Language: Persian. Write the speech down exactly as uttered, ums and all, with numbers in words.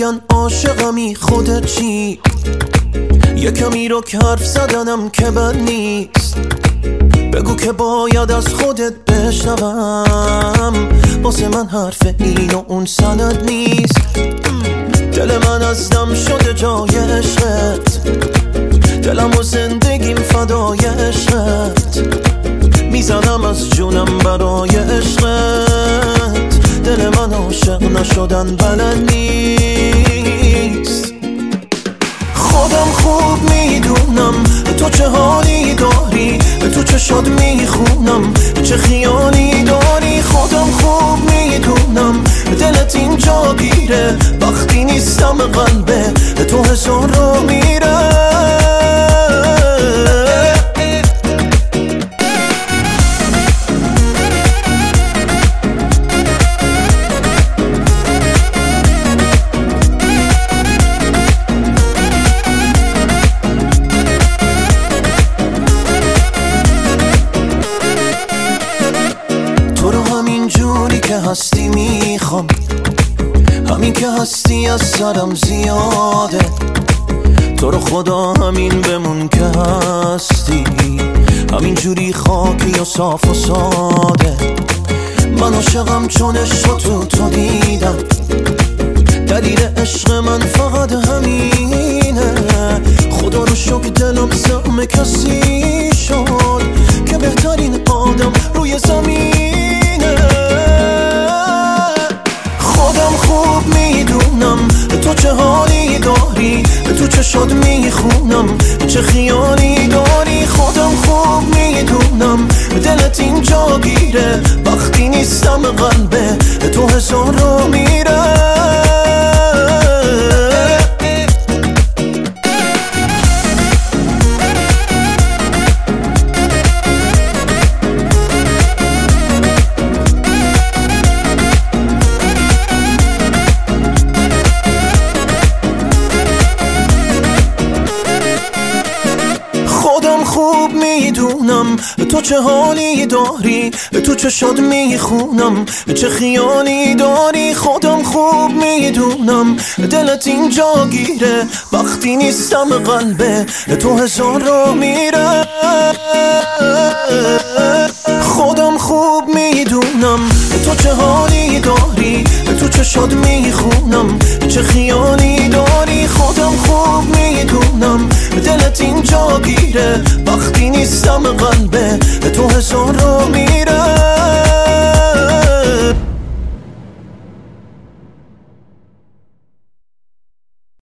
میگن عاشقمی، خودت چی؟ یه کمی رو که حرف زدنم که بد نیست، بگو که باید از خودت بشنوم. واسه من حرف این و اون سند نیست. دل من از دم شده جای عشقت، دلم و زندگیم فدای عشقت، میزنم از جونم برای عشقت. دل من عاشق نشدن بلد نیست. خودم خوب میدونم تو چه حالی داری، تو چشات میخونم چه خیالی داری. خودم خوب میدونم دلت اینجا گیره، وقتی نیستم قلبه تو هزار رو میره. هستی میخوام، همین که هستی از سرم زیاده. تو رو خدا همین بمون که هستی، همین جوری خاکی و صاف و ساده. من عاشقم چون عشق تو تو دیدم، دلیل عشق من فقط همینه. خدا رو شکر دلم زخم کسی شد که بهترین آدم روی زمینه. خودم خوب میدونم تو چه حالی داری، تو چشات میخونم چه خیالی داری. خودم خوب میدونم دلت اینجا گیره، وقتی نیستم قلبه تو هزار رو میره. خوب میدونم تو چه حالی داری، تو چشات میخونم چه خیالی داری. خودم خوب میدونم دلت اینجا گیره، وقتی نیستم قلبه تو هزار رو میره. خودم خوب میدونم تو چه حالی داری، تو چشات میخونم چه خیالی داری. خودم خوب میدونم دلت اینجا گیره، وقتی نیستم قلبه تو هزار رو